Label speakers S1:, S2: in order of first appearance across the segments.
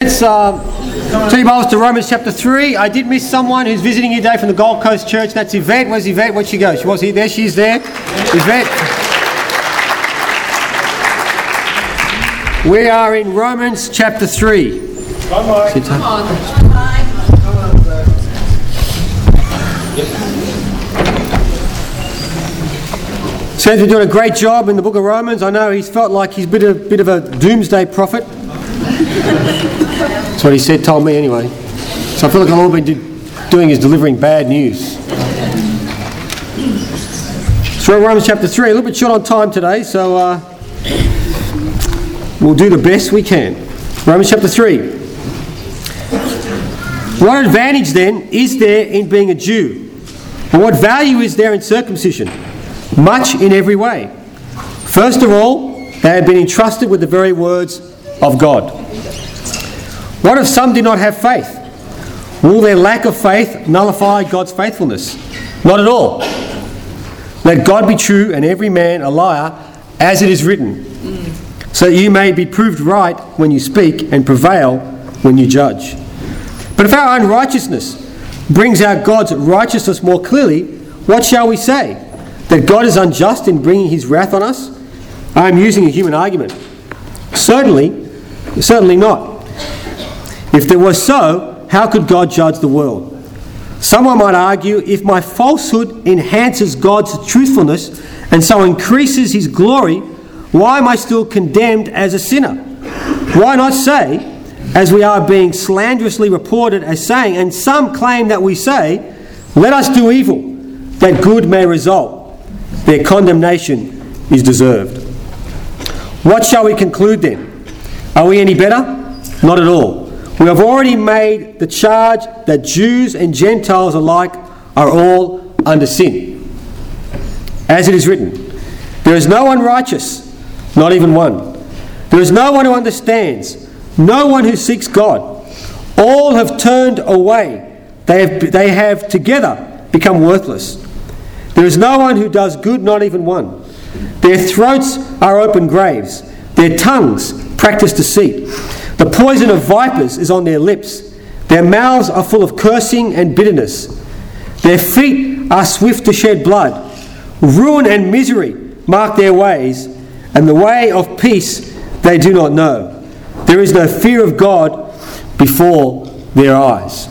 S1: Let's turn your Bibles to Romans chapter 3. I did miss someone who's visiting here today from the Gold Coast Church. That's Yvette. Where's Yvette? Where'd she go? She was here. There she is there. Yvette. We are in Romans chapter 3.
S2: Come on.
S1: Sam's been doing a great job in the book of Romans. I know he's felt like he's a bit of a doomsday prophet. That's what he said, told me anyway. So I feel like all I've been doing is delivering bad news. So we're in Romans chapter 3, a little bit short on time today, so we'll do the best we can. Romans chapter 3. What advantage then is there in being a Jew? And what value is there in circumcision? Much in every way. First of all, they have been entrusted with the very words of God. What if some do not have faith? Will their lack of faith nullify God's faithfulness? Not at all. Let God be true and every man a liar, as it is written, so that you may be proved right when you speak and prevail when you judge. But if our unrighteousness brings out God's righteousness more clearly, what shall we say? That God is unjust in bringing his wrath on us? I am using a human argument. Certainly not. If there was so, how could God judge the world? Someone might argue, if my falsehood enhances God's truthfulness and so increases his glory, why am I still condemned as a sinner? Why not say, as we are being slanderously reported as saying, and some claim that we say, let us do evil, that good may result. Their condemnation is deserved. What shall we conclude then? Are we any better? Not at all. We have already made the charge that Jews and Gentiles alike are all under sin. As it is written, there is no one righteous, not even one. There is no one who understands, no one who seeks God. All have turned away. They have together become worthless. There is no one who does good, not even one. Their throats are open graves. Their tongues practice deceit. The poison of vipers is on their lips. Their mouths are full of cursing and bitterness. Their feet are swift to shed blood. Ruin and misery mark their ways, and the way of peace they do not know. There is no fear of God before their eyes.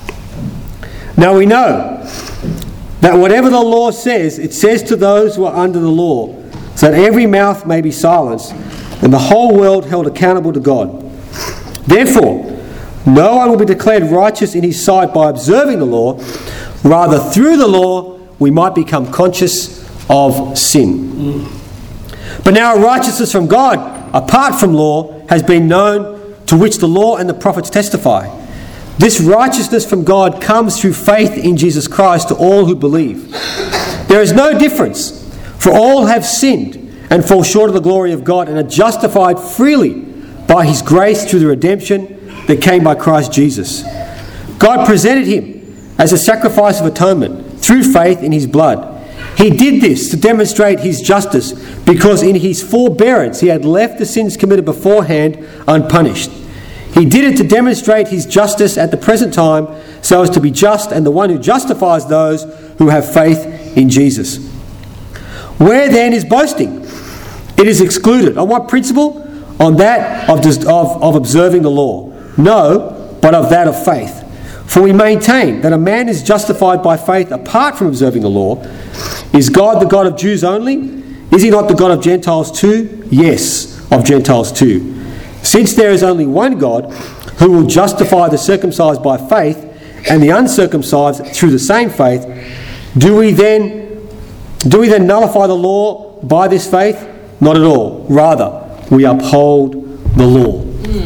S1: Now we know that whatever the law says, it says to those who are under the law, so that every mouth may be silenced, and the whole world held accountable to God. Therefore, no one will be declared righteous in his sight by observing the law. Rather, through the law, we might become conscious of sin. But now a righteousness from God, apart from law, has been known, to which the law and the prophets testify. This righteousness from God comes through faith in Jesus Christ to all who believe. There is no difference, for all have sinned and fall short of the glory of God and are justified freely by his grace through the redemption that came by Christ Jesus. God presented him as a sacrifice of atonement through faith in his blood. He did this to demonstrate his justice, because in his forbearance he had left the sins committed beforehand unpunished. He did it to demonstrate his justice at the present time, so as to be just and the one who justifies those who have faith in Jesus. Where then is boasting? It is excluded. On what principle? On that of observing the law. No, but of that of faith. For we maintain that a man is justified by faith apart from observing the law. Is God the God of Jews only? Is he not the God of Gentiles too? Yes, of Gentiles too. Since there is only one God, who will justify the circumcised by faith and the uncircumcised through the same faith, do we then nullify the law by this faith? Not at all. Rather, we uphold the law.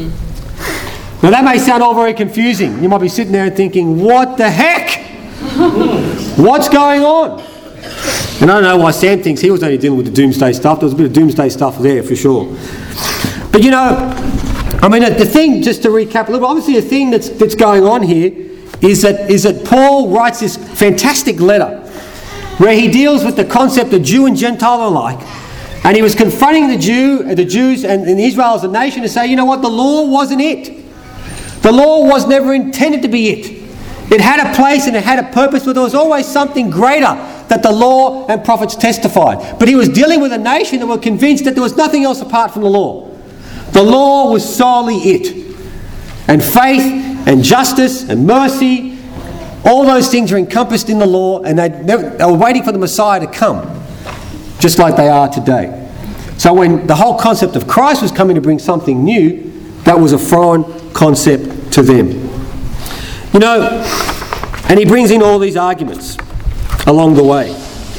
S1: Now that may sound all very confusing. You might be sitting there and thinking, what the heck? What's going on? And I don't know why Sam thinks he was only dealing with the doomsday stuff. There was a bit of doomsday stuff there for sure. But you know, I mean, the thing, just to recap a little, obviously the thing that's going on here is that Paul writes this fantastic letter where he deals with the concept of Jew and Gentile alike. And he was confronting the Jews and Israel as a nation to say, you know what, the law wasn't it. The law was never intended to be it. It had a place and it had a purpose, but there was always something greater that the law and prophets testified. But he was dealing with a nation that were convinced that there was nothing else apart from the law. The law was solely it. And faith and justice and mercy, all those things are encompassed in the law, and they were waiting for the Messiah to come, just like they are today. So when the whole concept of Christ was coming to bring something new, that was a foreign concept to them. You know, and he brings in all these arguments along the way.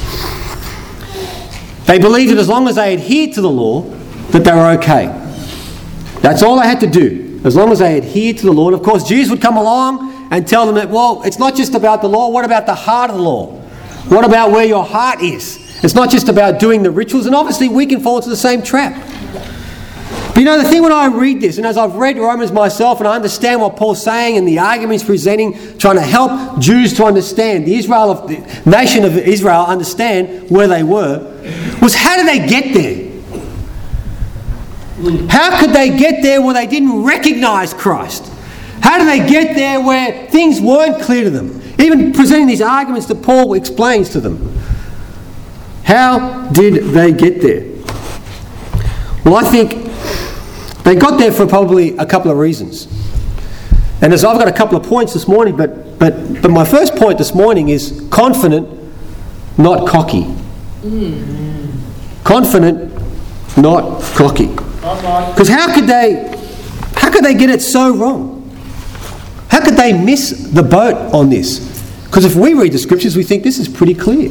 S1: They believed that as long as they adhered to the law, that they were okay. That's all they had to do, as long as they adhered to the law. And of course, Jesus would come along and tell them that, well, it's not just about the law. What about the heart of the law? What about where your heart is? It's not just about doing the rituals. And obviously, we can fall into the same trap. But you know, the thing when I read this, and as I've read Romans myself, and I understand what Paul's saying and the arguments presenting, trying to help Jews to understand, the nation of Israel understand where they were, was how did they get there? How could they get there where they didn't recognise Christ? How did they get there where things weren't clear to them? Even presenting these arguments that Paul explains to them. How did they get there? Well, I think they got there for probably a couple of reasons. And as I've got a couple of points this morning, but my first point this morning is confident, not cocky. Confident, not cocky. Because how could they get it so wrong? How could they miss the boat on this? Because if we read the scriptures, we think this is pretty clear.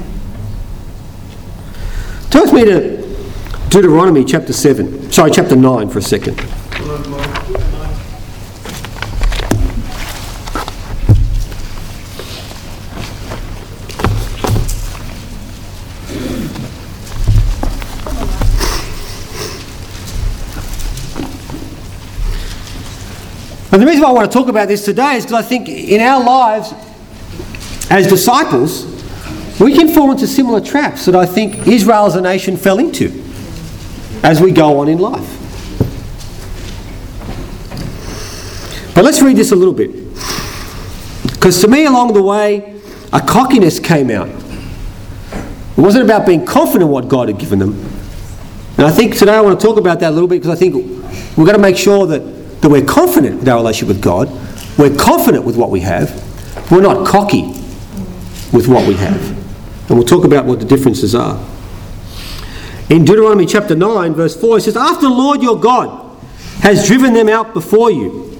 S1: Turn with me to Deuteronomy chapter 9 for a second. And the reason why I want to talk about this today is because I think in our lives as disciples, we can fall into similar traps that I think Israel as a nation fell into as we go on in life. But let's read this a little bit. Because to me along the way, a cockiness came out. It wasn't about being confident in what God had given them. And I think today I want to talk about that a little bit because I think we've got to make sure that we're confident with our relationship with God. We're confident with what we have. We're not cocky with what we have. And we'll talk about what the differences are. In Deuteronomy chapter 9, verse 4, it says, "After the Lord your God has driven them out before you,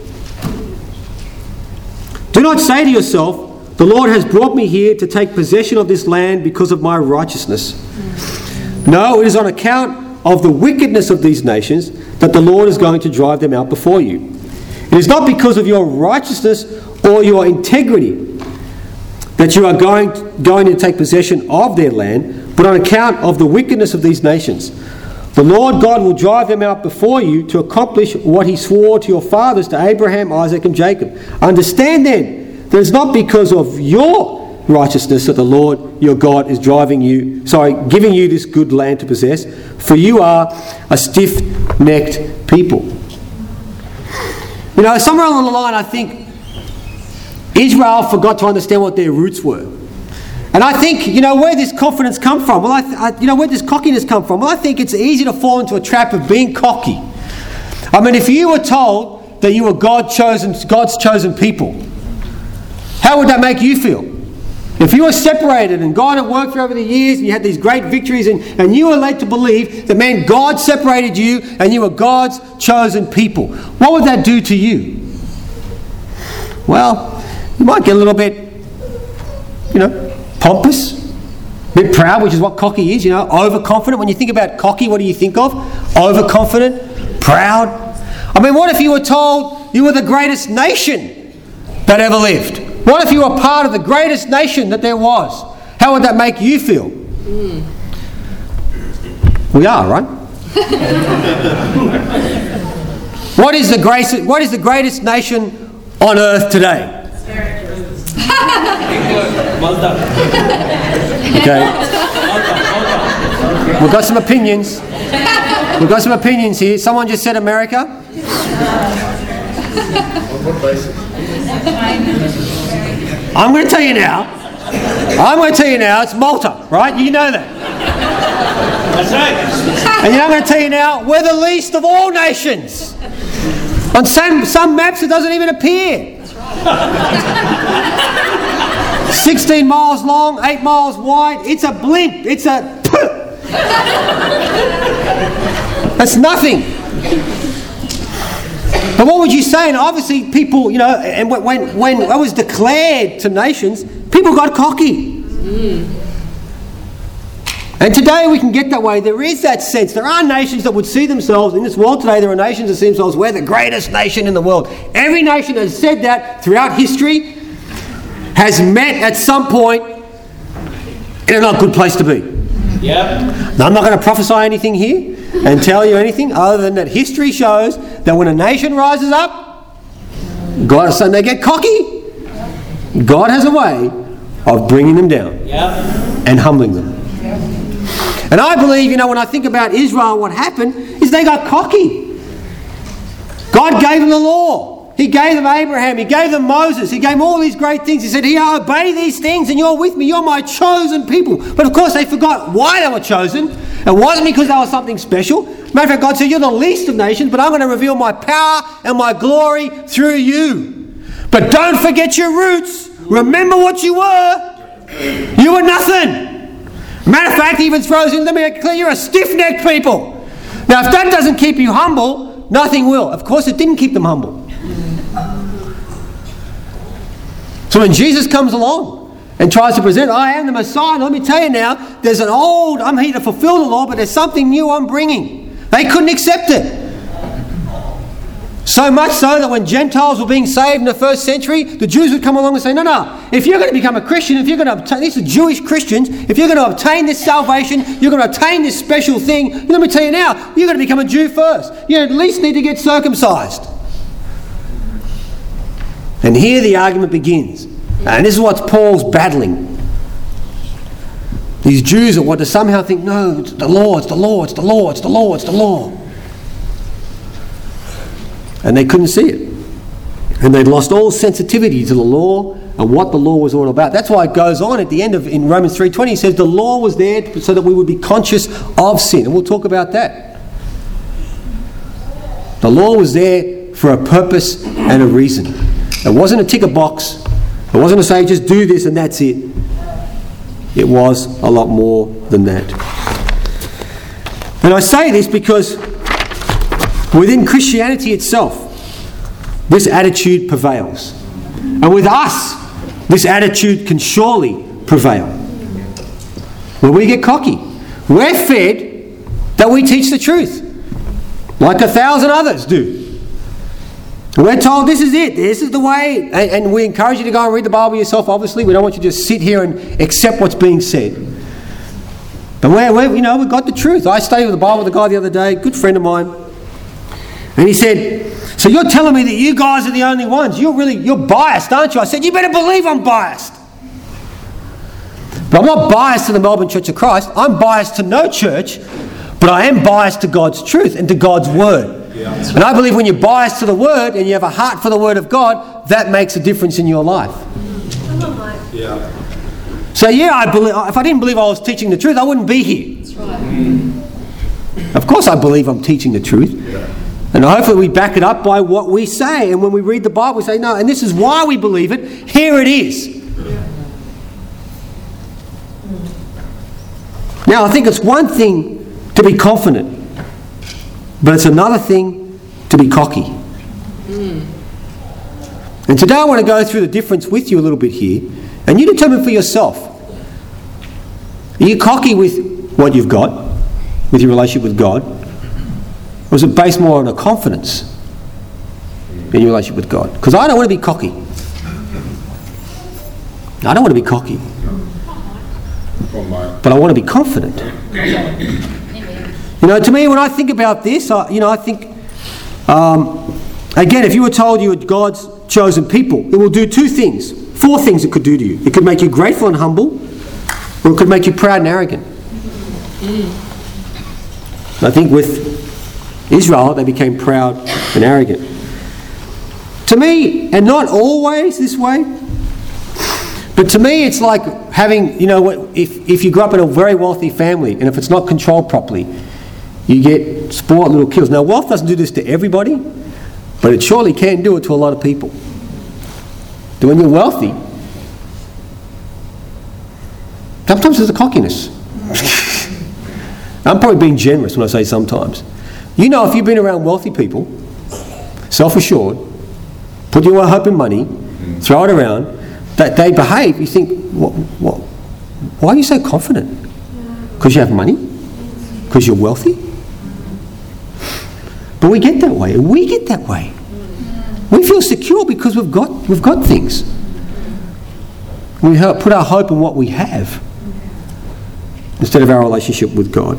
S1: do not say to yourself, the Lord has brought me here to take possession of this land because of my righteousness. No, it is on account of the wickedness of these nations that the Lord is going to drive them out before you. It is not because of your righteousness or your integrity that you are going to take possession of their land, but on account of the wickedness of these nations. The Lord God will drive them out before you to accomplish what he swore to your fathers, to Abraham, Isaac and Jacob. Understand then that it's not because of your righteousness that the Lord your God is giving you this good land to possess, for you are a stiff-necked people." You know, somewhere along the line I think Israel forgot to understand what their roots were. And I think, where this confidence come from? Well, where does cockiness come from? Well, I think it's easy to fall into a trap of being cocky. I mean, if you were told that you were God's chosen people, how would that make you feel? If you were separated and God had worked for you over the years and you had these great victories and you were led to believe that, man, God separated you and you were God's chosen people, what would that do to you? Well, you might get a little bit, pompous, a bit proud, which is what cocky is, overconfident. When you think about cocky, what do you think of? Overconfident, proud. I mean, what if you were told you were the greatest nation that ever lived? What if you were part of the greatest nation that there was? How would that make you feel? We are, right? What is the greatest nation on earth today? Okay. We've got some opinions. We've got some opinions here. Someone just said America.
S2: On what basis?
S1: I'm going to tell you now. It's Malta, right? You know that.
S2: That's right.
S1: And I'm going to tell you now, we're the least of all nations. On some maps, it doesn't even appear. 16 miles long, 8 miles wide. It's a blimp. It's a... That's nothing. But what would you say? And obviously people, and when it was declared to nations, people got cocky. And today we can get that way. There is that sense. There are nations that would see themselves, in this world today, there are nations that see themselves, we're the greatest nation in the world. Every nation that has said that throughout history has met at some point in a not good place to be.
S2: Yep.
S1: Now, I'm not going to prophesy anything here and tell you anything other than that history shows that when a nation rises up, and they get cocky, God has a way of bringing them down and humbling them. And I believe, when I think about Israel, what happened is they got cocky. God gave them the law. He gave them Abraham. He gave them Moses. He gave them all these great things. He said, here, obey these things and you're with me. You're my chosen people. But of course, they forgot why they were chosen. It wasn't because they were something special. Matter of fact, God said, you're the least of nations, but I'm going to reveal my power and my glory through you. But don't forget your roots. Remember what you were. You were nothing. Matter of fact, he even throws in, let me make it clear, you're a stiff-necked people. Now, if that doesn't keep you humble, nothing will. Of course, it didn't keep them humble. So when Jesus comes along and tries to present, I am the Messiah, let me tell you now, there's I'm here to fulfill the law, but there's something new I'm bringing. They couldn't accept it. So much so that when Gentiles were being saved in the first century, the Jews would come along and say, no, if you're going to become a Christian, if you're going to obtain, these are Jewish Christians, if you're going to obtain this salvation, you're going to obtain this special thing, let me tell you now, you're going to become a Jew first. You at least need to get circumcised. And here the argument begins. And this is what Paul's battling. These Jews that want to somehow think, no, it's the law, it's the law, it's the law, it's the law, it's the law. And they couldn't see it. And they'd lost all sensitivity to the law and what the law was all about. That's why it goes on at the end in Romans 3:20, it says the law was there so that we would be conscious of sin. And we'll talk about that. The law was there for a purpose and a reason. It wasn't a ticker box. It wasn't to say just do this and that's it. It was a lot more than that. And I say this because within Christianity itself, this attitude prevails. And with us, this attitude can surely prevail. When we get cocky, we're fed that we teach the truth, like 1,000 others do. We're told this is it, this is the way, and we encourage you to go and read the Bible yourself, obviously. We don't want you to just sit here and accept what's being said. But we've got the truth. I studied with the Bible with a guy the other day, a good friend of mine, and he said, so you're telling me that you guys are the only ones? You're biased, aren't you? I said, you better believe I'm biased. But I'm not biased to the Melbourne Church of Christ. I'm biased to no church, but I am biased to God's truth and to God's Word. Yeah. And I believe when you're biased to the Word and you have a heart for the Word of God, that makes a difference in your life.
S2: Yeah.
S1: So I believe. If I didn't believe I was teaching the truth, I wouldn't be here. That's right. Of course I believe I'm teaching the truth. Yeah. And hopefully we back it up by what we say. And when we read the Bible, we say, no, and this is why we believe it. Here it is. Yeah. Now, I think it's one thing to be confident, but it's another thing to be cocky. And today I want to go through the difference with you a little bit here, and you determine for yourself. Are you cocky with what you've got, with your relationship with God? Or is it based more on a confidence in your relationship with God? Because I don't want to be cocky. I don't want to be cocky. But I want to be confident. To me, when I think about this, I think, again, if you were told you were God's chosen people, it will do two things. 4 things it could do to you. It could make you grateful and humble, or it could make you proud and arrogant. I think with Israel, they became proud and arrogant. To me, and not always this way, but to me it's like having, if you grew up in a very wealthy family and if it's not controlled properly, you get spoiled little kids. Now, wealth doesn't do this to everybody, but it surely can do it to a lot of people. When you're wealthy, sometimes there's a cockiness. I'm probably being generous when I say sometimes. If you've been around wealthy people, self-assured, put your hope in money, throw it around, that they behave, you think, why are you so confident? Because you have money? Because you're wealthy? But we get that way. We feel secure because we've got things. We put our hope in what we have instead of our relationship with God.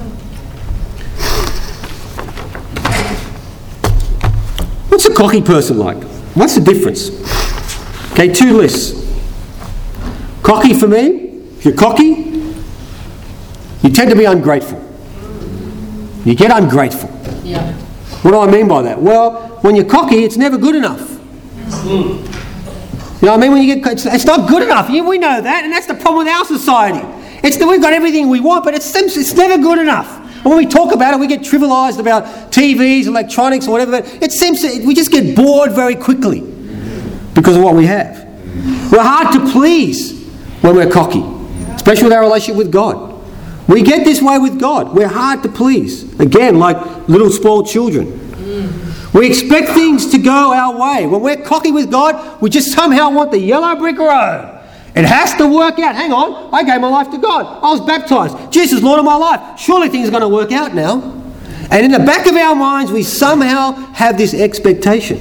S1: What's a cocky person like? What's the difference? Okay, 2 lists. Cocky for me, if you're cocky, you tend to be ungrateful. You get ungrateful.
S3: Yeah.
S1: What do I mean by that? Well, when you're cocky, it's never good enough. You know what I mean? When you get, it's not good enough. We know that, and that's the problem with our society. It's that we've got everything we want, but it's never good enough. And when we talk about it, we get trivialised about TVs, electronics, or whatever. It seems we just get bored very quickly because of what we have. We're hard to please when we're cocky, especially with our relationship with God. We get this way with God. We're hard to please. Again, like little spoiled children. We expect things to go our way. When we're cocky with God, we just somehow want the yellow brick road. It has to work out. Hang on, I gave my life to God. I was baptised. Jesus is Lord of my life. Surely things are going to work out now. And in the back of our minds, we somehow have this expectation.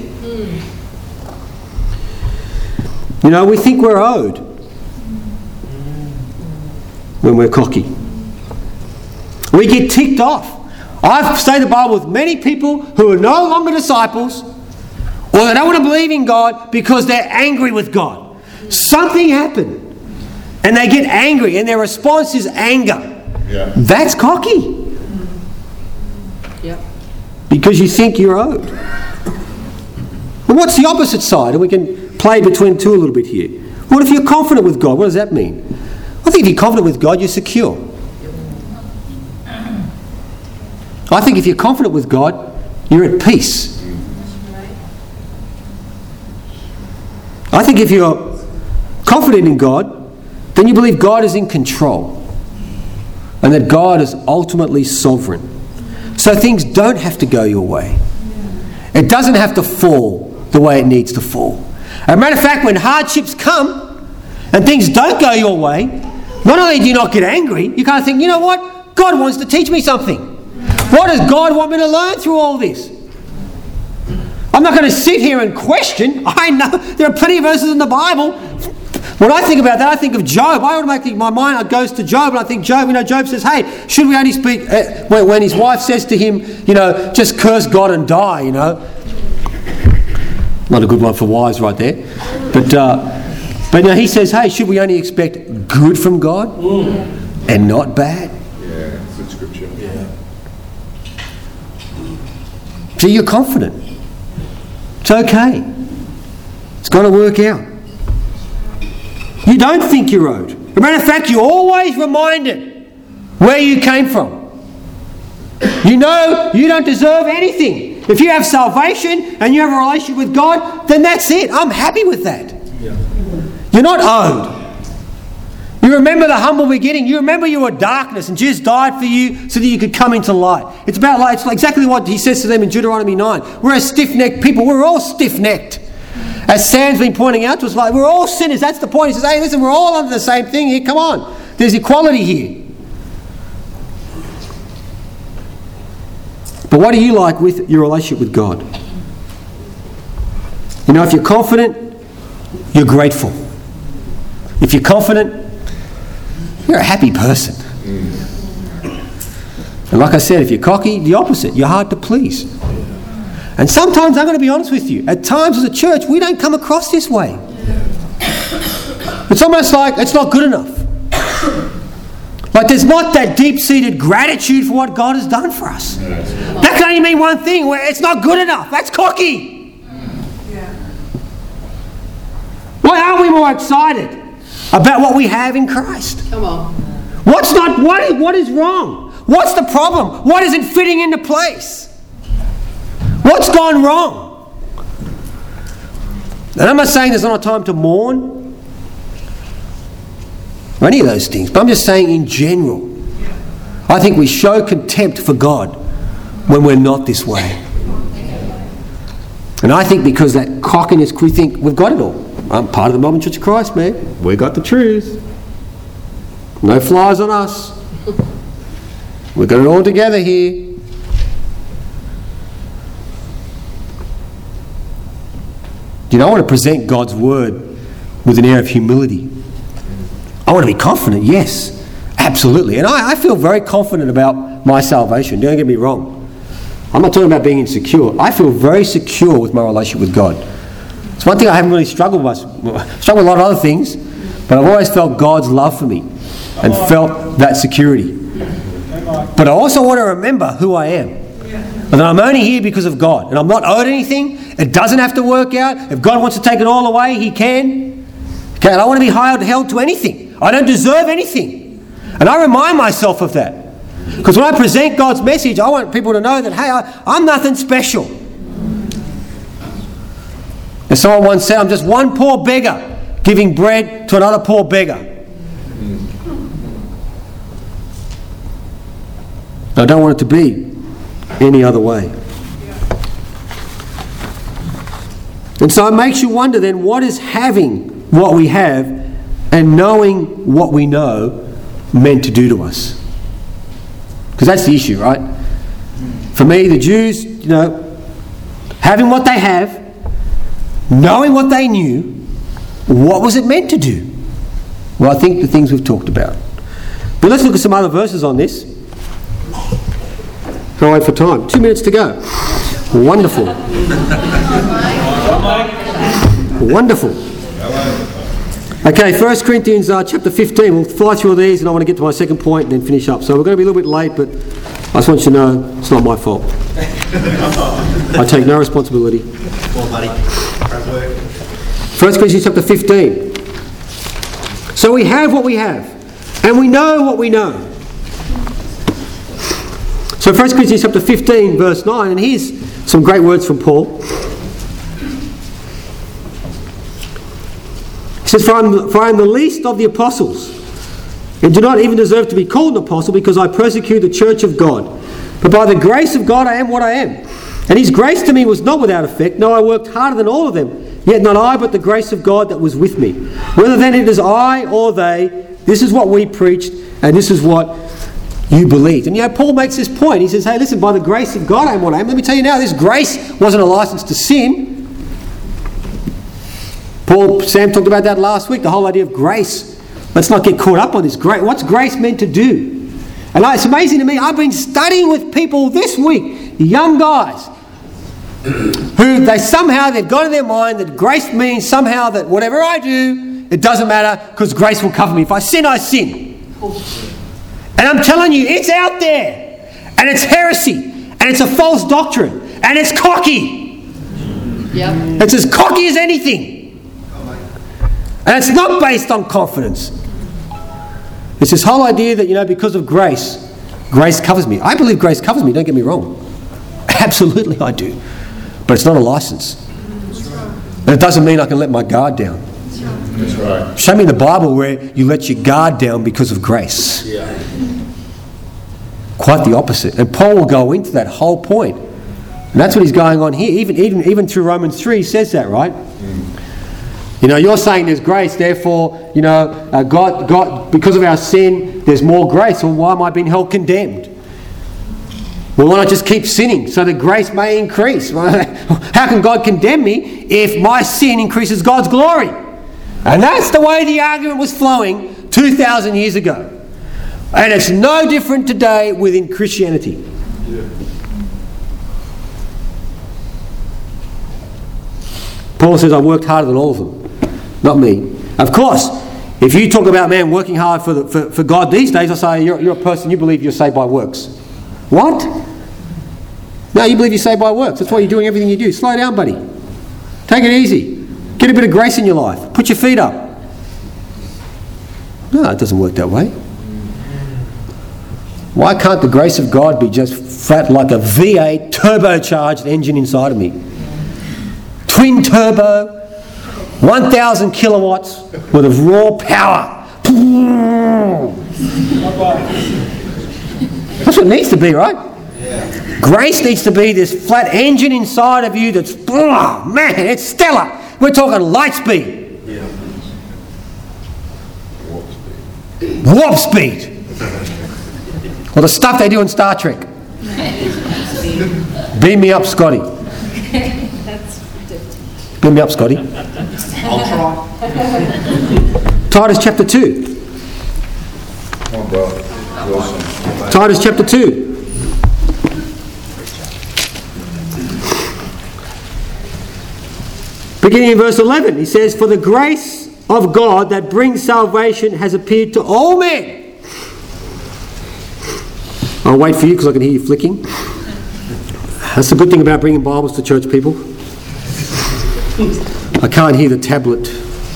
S1: We think we're owed when we're cocky. We get ticked off. I've studied the Bible with many people who are no longer disciples, or they don't want to believe in God because they're angry with God. Something happened, and they get angry, and their response is anger. Yeah. That's cocky.
S3: Yep.
S1: Because you think you're owed. Well, what's the opposite side? And we can play between two a little bit here. What if you're confident with God? What does that mean? I think if you're confident with God, you're secure. I think if you're confident with God, you're at peace. I think if you're confident in God, then you believe God is in control and that God is ultimately sovereign. So things don't have to go your way. It doesn't have to fall the way it needs to fall. As a matter of fact, when hardships come and things don't go your way, not only do you not get angry, you kind of think, you know what? God wants to teach me something. What does God want me to learn through all this? I'm not going to sit here and question. I know there are plenty of verses in the Bible. When I think about that, I think of Job. I automatically, my mind goes to Job, and I think Job, Job says, hey, should we only speak, when his wife says to him, just curse God and die, Not a good one for wives right there. But he says, hey, should we only expect good from God and not bad?
S4: Yeah, it's in Scripture. Yeah.
S1: So you're confident. It's okay. It's going to work out. You don't think you're owed. As a matter of fact, you're always reminded where you came from. You know you don't deserve anything. If you have salvation and you have a relationship with God, then that's it. I'm happy with that. Yeah. You're not owed. You remember the humble beginning. You remember you were darkness and Jesus died for you so that you could come into light. It's about light. It's like exactly what he says to them in Deuteronomy 9. We're a stiff-necked people. We're all stiff-necked. As Sam's been pointing out to us, like we're all sinners. That's the point. He says, hey, listen, we're all under the same thing here. Come on. There's equality here. But what are you like with your relationship with God? If you're confident, you're grateful. If you're confident, you're a happy person. And like I said, if you're cocky, the opposite. You're hard to please. And sometimes, I'm going to be honest with you, at times as a church, we don't come across this way. It's almost like it's not good enough. Like there's not that deep-seated gratitude for what God has done for us. That can only mean one thing, where it's not good enough. That's cocky. more excited about what we have in Christ.
S3: Come on.
S1: What is wrong? What's the problem? What isn't fitting into place? What's gone wrong? And I'm not saying there's not a time to mourn or any of those things, but I'm just saying in general, I think we show contempt for God when we're not this way. And I think because that cockiness, we think we've got it all. I'm part of the Melbourne Church of Christ, man. We got the truth. No flies on us. We've got it all together here. You know, I want to present God's word with an air of humility. I want to be confident, yes, absolutely. And I feel very confident about my salvation. Don't get me wrong. I'm not talking about being insecure. I feel very secure with my relationship with God. It's one thing I haven't really struggled with. I've struggled with a lot of other things, but I've always felt God's love for me and felt that security. But I also want to remember who I am. And that I'm only here because of God. And I'm not owed anything. It doesn't have to work out. If God wants to take it all away, He can. Okay, and I want to be held to anything. I don't deserve anything. And I remind myself of that. Because when I present God's message, I want people to know that, hey, I'm nothing special. As someone once said, I'm just one poor beggar giving bread to another poor beggar. I don't want it to be any other way. And so it makes you wonder then, what is having what we have and knowing what we know meant to do to us? Because that's the issue, right? For me, the Jews, having what they have, knowing what they knew, what was it meant to do? Well, I think the things we've talked about. But let's look at some other verses on this. Can't wait for time. 2 minutes to go. Wonderful. Wonderful. Okay, 1 Corinthians chapter 15. We'll fly through all these and I want to get to my second point and then finish up. So we're going to be a little bit late, but I just want you to know it's not my fault. I take no responsibility. 1 Corinthians chapter 15. So we have what we have, and we know what we know. So 1 Corinthians chapter 15, verse 9, and here's some great words from Paul. He says, For I am the least of the apostles, and do not even deserve to be called an apostle, because I persecute the church of God. But by the grace of God I am what I am. And His grace to me was not without effect. No, I worked harder than all of them. Yet not I, but the grace of God that was with me. Whether then it is I or they, this is what we preached, and this is what you believed. And Paul makes this point. He says, hey, listen, by the grace of God I am what I am. Let me tell you now, this grace wasn't a license to sin. Sam talked about that last week, the whole idea of grace. Let's not get caught up on this. What's grace meant to do? And it's amazing to me, I've been studying with people this week, young guys, who they've got in their mind that grace means somehow that whatever I do, it doesn't matter because grace will cover me. If I sin, I sin. And I'm telling you, it's out there. And it's heresy. And it's a false doctrine. And it's cocky.
S3: Yep.
S1: It's as cocky as anything. And it's not based on confidence. It's this whole idea that, because of grace covers me. I believe grace covers me, don't get me wrong. Absolutely I do. But it's not a license. And it doesn't mean I can let my guard down.
S4: That's right.
S1: Show me in the Bible where you let your guard down because of grace.
S4: Yeah.
S1: Quite the opposite. And Paul will go into that whole point. And that's what he's going on here. Even through Romans 3 he says that, right? You're saying there's grace, therefore, God, because of our sin, there's more grace. Well, why am I being held condemned? Well, why not just keep sinning so that grace may increase? How can God condemn me if my sin increases God's glory? And that's the way the argument was flowing 2,000 years ago. And it's no different today within Christianity.
S4: Yeah.
S1: Paul says, I worked harder than all of them. Not me. Of course, if you talk about, man, working hard for God these days, I say, you're a person, you believe you're saved by works. What? No, you believe you're saved by works. That's why you're doing everything you do. Slow down, buddy. Take it easy. Get a bit of grace in your life. Put your feet up. No, it doesn't work that way. Why can't the grace of God be just flat like a V8 turbocharged engine inside of me? Twin turbo, 1,000 kilowatts with a raw power. That's what it needs to be, right? Yeah. Grace needs to be this flat engine inside of you that's, oh man, it's stellar. We're talking light speed.
S4: Yeah.
S1: Warp speed. Or the stuff they do in Star Trek. Beam me up, Scotty. Beam me up, Scotty.
S2: I'll try.
S1: Titus chapter 2.
S4: Come on, bro. Wilson.
S1: Titus chapter 2. Beginning in verse 11, he says, "For the grace of God that brings salvation has appeared to all men." I'll wait for you because I can hear you flicking. That's the good thing about bringing Bibles to church, people. I can't hear the tablet.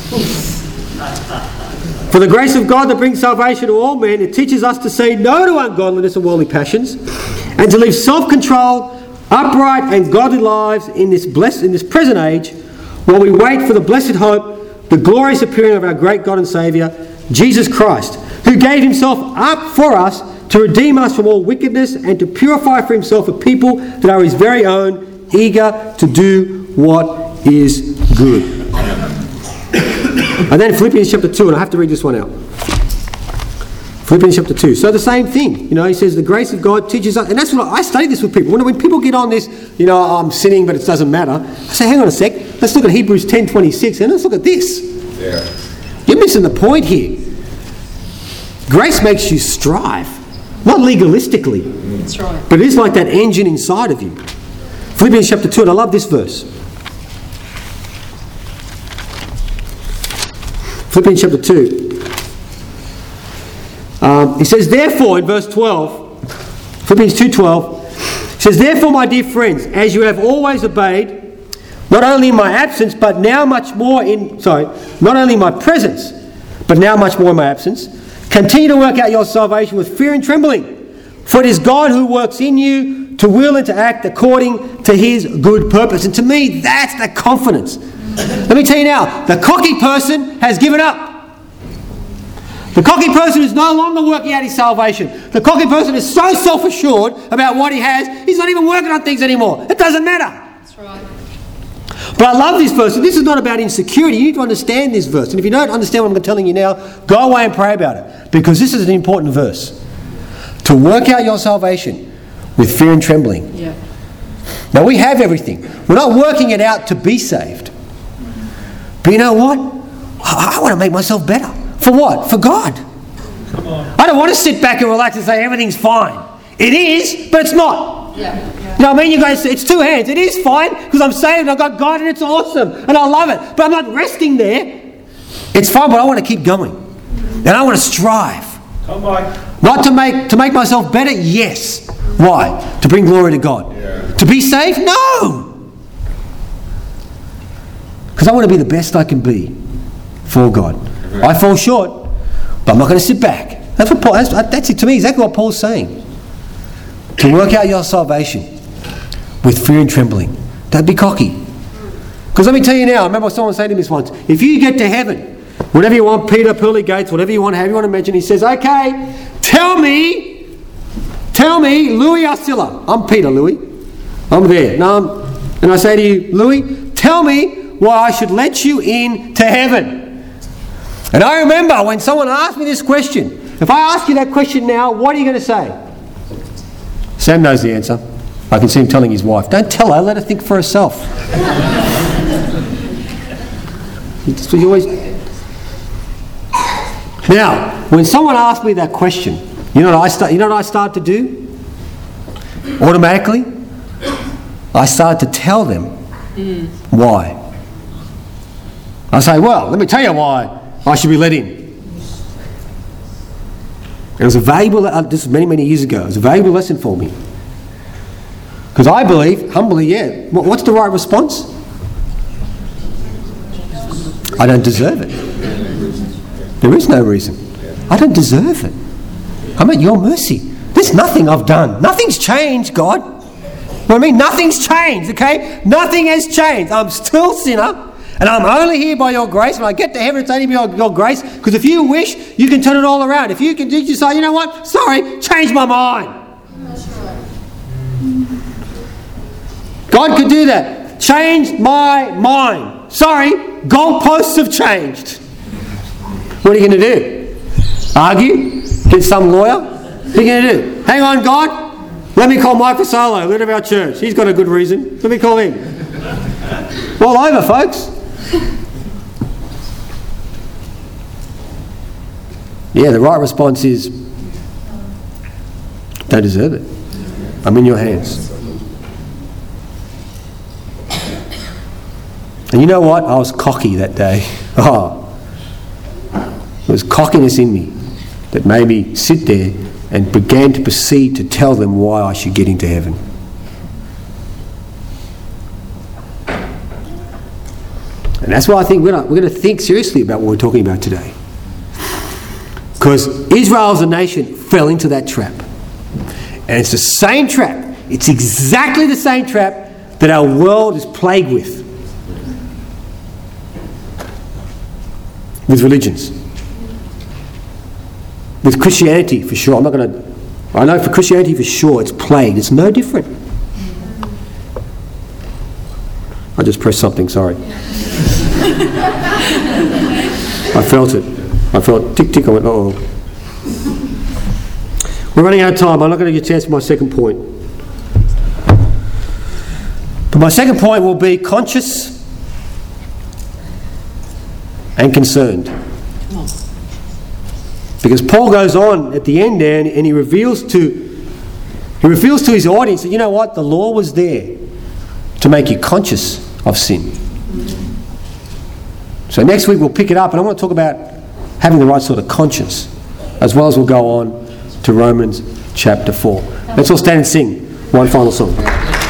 S1: "For the grace of God that brings salvation to all men, it teaches us to say no to ungodliness and worldly passions, and to live self-controlled, upright and godly lives in this present age, while we wait for the blessed hope, the glorious appearing of our great God and Saviour, Jesus Christ, who gave himself up for us to redeem us from all wickedness and to purify for himself a people that are his very own, eager to do what is good." And then Philippians chapter 2, and I have to read this one out. Philippians chapter 2. So the same thing. He says the grace of God teaches us, and that's what I study this with people. When people get on this, I'm sinning but it doesn't matter. I say, hang on a sec, let's look at Hebrews 10:26 and let's look at this.
S4: Yeah.
S1: You're missing the point here. Grace makes you strive. Not legalistically.
S3: That's right.
S1: But it is like that engine inside of you. Philippians chapter 2, and I love this verse. Philippians chapter 2. He says, therefore, in verse 12, Philippians 2:12, he says, "Therefore, my dear friends, as you have always obeyed, not only in my absence, but now much more not only in my presence, but now much more in my absence, continue to work out your salvation with fear and trembling. For it is God who works in you to will and to act according to his good purpose." And to me, that's the confidence. Let me tell you now, the cocky person has given up. The cocky person is no longer working out his salvation. The cocky person is so self-assured about what he has, he's not even working on things anymore. It doesn't matter.
S3: That's right.
S1: But I love this verse. This is not about insecurity. You need to understand this verse. And if you don't understand what I'm telling you now, go away and pray about it. Because this is an important verse. To work out your salvation with fear and trembling.
S3: Yeah.
S1: Now we have everything. We're not working it out to be saved. But you know what? I want to make myself better. For what? For God.
S2: Come on.
S1: I don't want to sit back and relax and say everything's fine. It is, but it's not.
S3: Yeah.
S1: You know what I mean? You guys, it's two hands. It is fine because I'm saved and I've got God and it's awesome and I love it. But I'm not resting there. It's fine, but I want to keep going. And I want to strive.
S2: Come on.
S1: Not to make myself better? Yes. Why? To bring glory to God.
S4: Yeah.
S1: To be saved? No. Because I want to be the best I can be for God.
S4: Amen.
S1: I fall short, but I'm not going to sit back. That's what Paul. That's it to me. Exactly what Paul's saying. To work out your salvation with fear and trembling. Don't be cocky. Because let me tell you now. I remember someone saying to me this once. If you get to heaven, whatever you want, Peter, pearly gates, whatever you want, however you want to mention, he says, "Okay, tell me, Louis Arcilla." I'm Peter, Louis. I'm there. No, and I say to you, "Louis, tell me why I should let you in to heaven." And I remember when someone asked me this question, if I ask you that question now, what are you going to say? Sam knows the answer. I can see him telling his wife, "Don't tell her, let her think for herself." That's what you always... Now, when someone asks me that question, you know what I start to do? Automatically, I start to tell them why. I say, "Well, let me tell you why I should be let in." It was a valuable, this was many, many years ago, it was a valuable lesson for me. Because I believe, humbly, what's the right response? I don't deserve it. There is no reason. I don't deserve it. I'm at your mercy. There's nothing I've done. Nothing's changed, God. You know what I mean? Nothing's changed, okay? Nothing has changed. I'm still a sinner, and I'm only here by your grace. When I get to heaven, it's only by your grace, because if you wish, you can turn it all around. If you can just say, you know what? Sorry, change my mind. God could do that. Change my mind. Sorry, goalposts have changed. What are you going to do? Argue? Get some lawyer? What are you going to do? Hang on, God. Let me call Mike Fasolo, leader of our church. He's got a good reason. Let me call him. All over, folks. Yeah, the right response is, don't deserve it. I'm in your hands. And you know what? I was cocky that day. There was cockiness in me that made me sit there and began to proceed to tell them why I should get into heaven. And that's why I think we're going to think seriously about what we're talking about today. Because Israel as a nation fell into that trap. And it's the same trap. It's exactly the same trap that our world is plagued with religions. With Christianity, for sure. I know for Christianity, for sure, it's plagued. It's no different. I just pressed something, sorry. I felt it. I felt tick, tick. I went, uh-oh. We're running out of time. I'm not going to get a chance for my second point. But my second point will be conscious and concerned. Because Paul goes on at the end there and he reveals to his audience that, you know what, the law was there to make you conscious of sin. So next week we'll pick it up, and I want to talk about having the right sort of conscience, as well as we'll go on to Romans chapter 4. Let's all stand and sing one final song.